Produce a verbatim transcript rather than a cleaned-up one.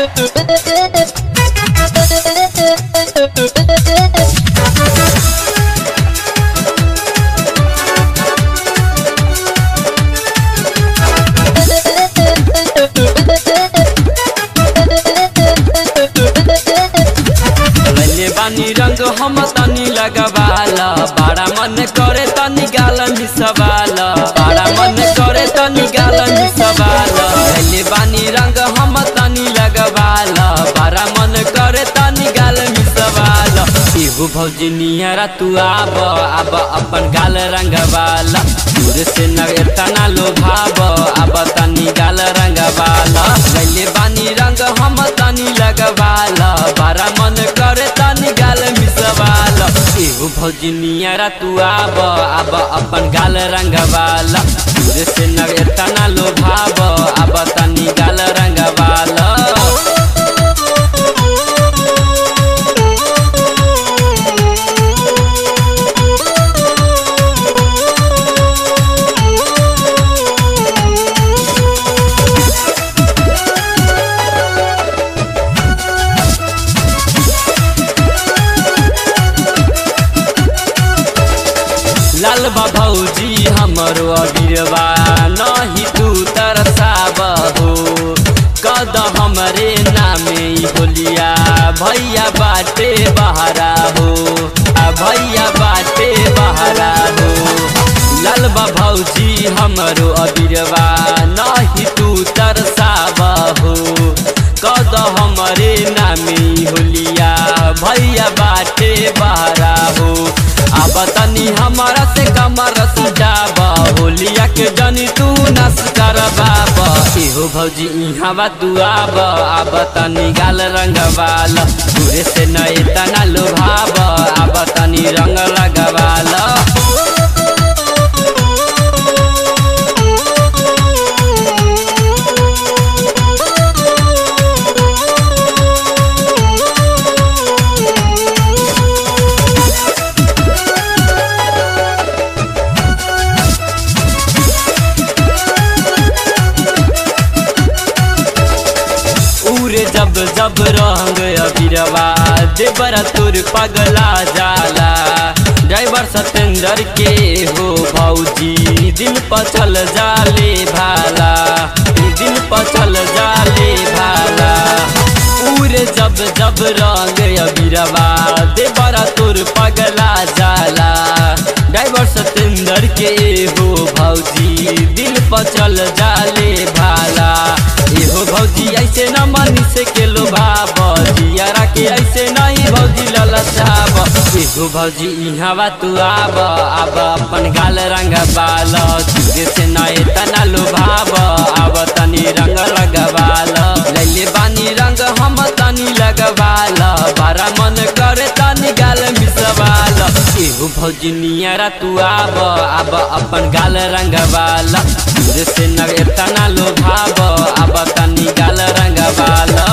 बानी रंग हम तनी लगवाला बड़ा मन करे तनी गालन सवाला बड़ा मन करे तनी गालन सवाला ले बानी रंग हम तनी लगवाला बड़ा मन करे तनी गालन सवाला एगो भौजी निहरा तू आब आब अपन गाल रंगवाला दूर से न तना लोभाब आब तनी गाल रंगवाला ले बानी रंग हम तनी लगवाला बड़ा मन करे तनी गाल मिसवाला एगो भौजी निहरा तू आब आब अपन गाल रंगवाला दूर से न तना लोभाब आब तनी गाल रंगवाला। लाल बा भौजी हमरो अबीरवा नहीं तू तरसाब हो कद हमरे नामे बोलिया भैया बाटे बहरा हो आ भैया बाटे बहरा हो। लाल बा भौजी हमरो अबीरवा नहीं तू तरसाब हो कद हमरे नामे होलिया भैया बाटे बहरा हो। अब तनी हमारा से कमर सजाब होलिया के जनी तू नस करबाब एहो भौजी इहावा तू आब आब तनी गाल रंगवाल दूरे से नए तना लोभाब आब तनी रंग लगवाल। जब जब रंग अबीरवा देवर तोर पगला जाला ड्राइवर सतेंद्र के हो भौजी दिल पछल जाले भाला दिल पछल जाले भाला पूरे जब जब रंग अबीरवा देवर तोर पगला जाला ड्राइवर सतेंद्र के हो भौजी दिल पछल जाले भाला एहो भौजी ऐसे न मनी से के लोभाब जियारा के ऐसे नहीं भौजी ललचाब एहो भौजी इहावा तू आब आब अपन गाल रंगवाल दूरे से नए तना लोभाब आब तनी रंग लगवाल लैले बानी रंग हम तनी लगवाल बड़ा मन करे तनी गाल मिसवाल एहो भौजी निहरा तू आब आब अपन गाल रंगवाल दूरे से नए तना लोभाब आब तनी गाल रंगवाल।